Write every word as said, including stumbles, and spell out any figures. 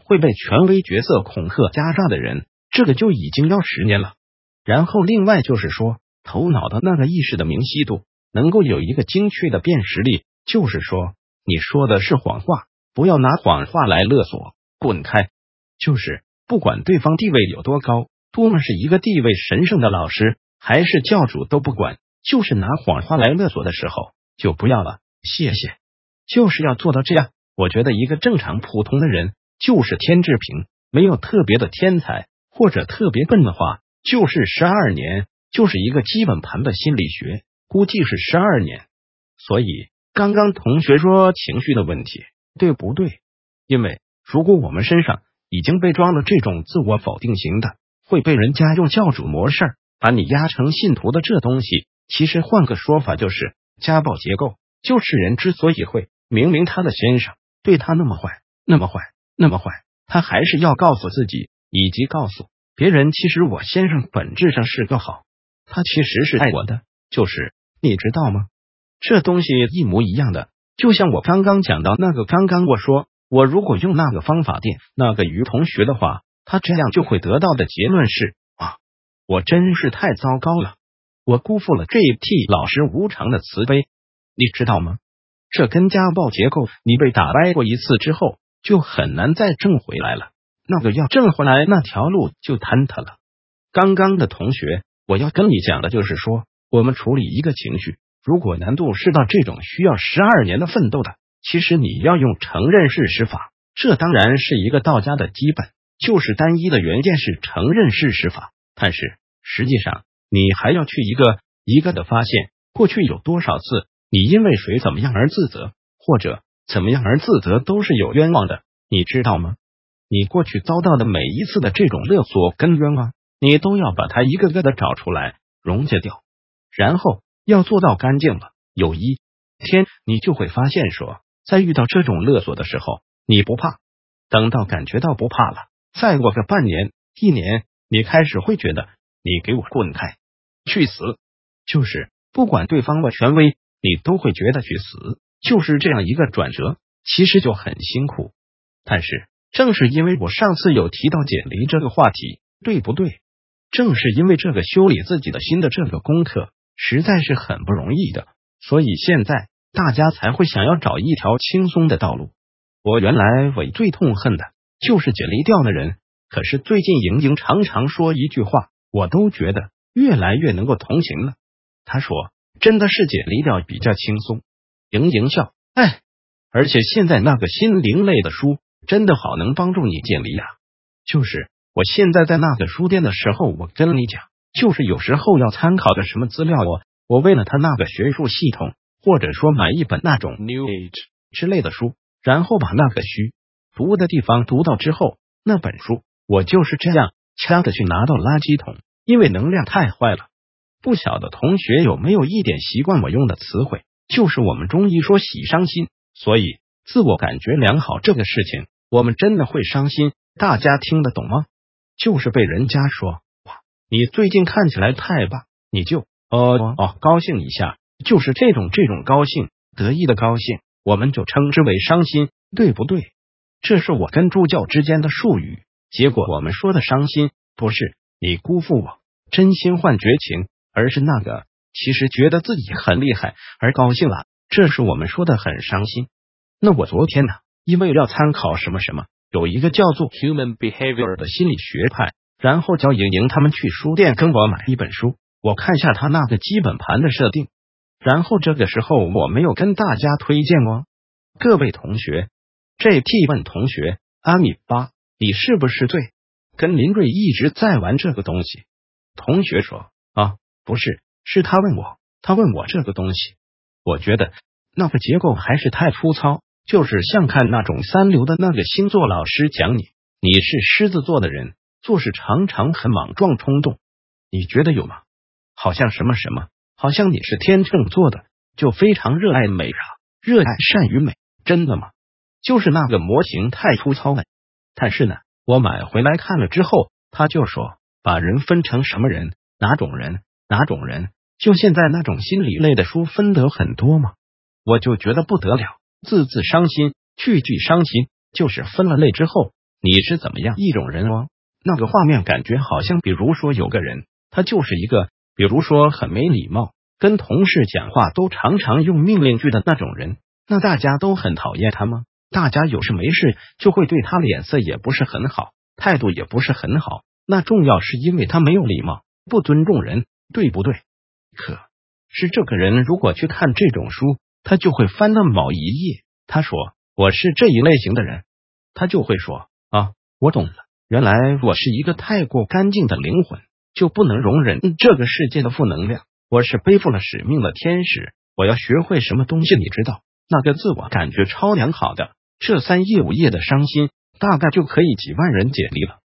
会被权威角色恐吓压榨的人，这个就已经要十年了。然后另外就是说，头脑的那个意识的明晰度，能够有一个精确的辨识力，就是说你说的是谎话，不要拿谎话来勒索，滚开。就是不管对方地位有多高，多么是一个地位神圣的老师还是教主都不管，就是拿谎话来勒索的时候就不要了，谢谢。就是要做到这样。我觉得一个正常普通的人就是天智平，没有特别的天才或者特别笨的话，就是十二年，就是一个基本盘的心理学，估计是十二年。所以刚刚同学说情绪的问题，对不对？因为如果我们身上已经被装了这种自我否定型的，会被人家用教主模式把你压成信徒的这东西，其实换个说法就是家暴结构。就是人之所以会明明他的先生对他那么坏那么坏那么坏，他还是要告诉自己以及告诉别人，其实我先生本质上是个好，他其实是爱我的，就是你知道吗？这东西一模一样的，就像我刚刚讲到那个，刚刚我说我如果用那个方法店那个于同学的话，他这样就会得到的结论是啊，我真是太糟糕了，我辜负了这一替老师无偿的慈悲，你知道吗？这跟家暴结构，你被打败过一次之后就很难再挣回来了，那个要挣回来那条路就坍塌了。刚刚的同学，我要跟你讲的就是说，我们处理一个情绪，如果难度是到这种需要十二年的奋斗的，其实你要用承认事实法，这当然是一个道家的基本，就是单一的原件是承认事实法，但是实际上你还要去一个一个的发现，过去有多少次你因为谁怎么样而自责，或者怎么样而自责都是有冤枉的，你知道吗？你过去遭到的每一次的这种勒索跟冤枉，你都要把它一个个的找出来，溶解掉，然后要做到干净了，有一天你就会发现说，在遇到这种勒索的时候你不怕，等到感觉到不怕了，再过个半年一年，你开始会觉得你给我滚开，去死，就是不管对方的权威你都会觉得去死，就是这样一个转折，其实就很辛苦。但是正是因为我上次有提到解离这个话题，对不对？正是因为这个修理自己的心的这个功课实在是很不容易的，所以现在大家才会想要找一条轻松的道路。我原来我最痛恨的就是解离掉的人，可是最近莹莹常常说一句话，我都觉得越来越能够同情了。她说真的是解离掉比较轻松。莹莹笑，哎，而且现在那个心灵类的书真的好能帮助你解离啊。就是我现在在那个书店的时候，我跟你讲，就是有时候要参考的什么资料，我我为了他那个学术系统，或者说买一本那种 New Age 之类的书，然后把那个虚读的地方读到之后，那本书我就是这样掐的去拿到垃圾桶，因为能量太坏了。不晓得同学有没有一点习惯我用的词汇，就是我们中医说喜伤心，所以自我感觉良好这个事情，我们真的会伤心，大家听得懂吗？就是被人家说哇，你最近看起来太棒，你就哦哦高兴一下，就是这种这种高兴，得意的高兴，我们就称之为伤心，对不对？这是我跟助教之间的术语。结果我们说的伤心，不是你辜负我，真心换绝情，而是那个其实觉得自己很厉害而高兴了，这是我们说的很伤心。那我昨天呢，因为要参考什么什么，有一个叫做 Human Behavior 的心理学派，然后叫莹莹他们去书店跟我买一本书，我看下他那个基本盘的设定，然后这个时候我没有跟大家推荐哦。各位同学，这 T 问同学阿米巴，你是不是对跟林瑞一直在玩这个东西？同学说啊，不是，是他问我，他问我这个东西，我觉得那个结构还是太粗糙，就是像看那种三流的那个星座老师讲你，你是狮子座的人，做事常常很莽撞冲动，你觉得有吗？好像什么什么，好像你是天秤座的，就非常热爱美啊，热爱善与美，真的吗？就是那个模型太粗糙了。但是呢，我买回来看了之后，他就说把人分成什么人，哪种人，哪种人，就现在那种心理类的书分得很多嘛，我就觉得不得了，字字伤心，句句伤心，就是分了类之后， 你是怎么样一种人哦？那个画面感觉好像，比如说有个人，他就是一个，比如说很没礼貌，跟同事讲话都常常用命令句的那种人，那大家都很讨厌他吗？大家有事没事就会对他脸色也不是很好，态度也不是很好，那重要是因为他没有礼貌，不尊重人，对不对？可是这个人如果去看这种书，他就会翻到某一页，他说我是这一类型的人，他就会说啊，我懂了，原来我是一个太过干净的灵魂，就不能容忍这个世界的负能量，我是背负了使命的天使，我要学会什么东西，你知道，那个自我感觉超良好的，这三页五页的伤心大概就可以几万人解离了。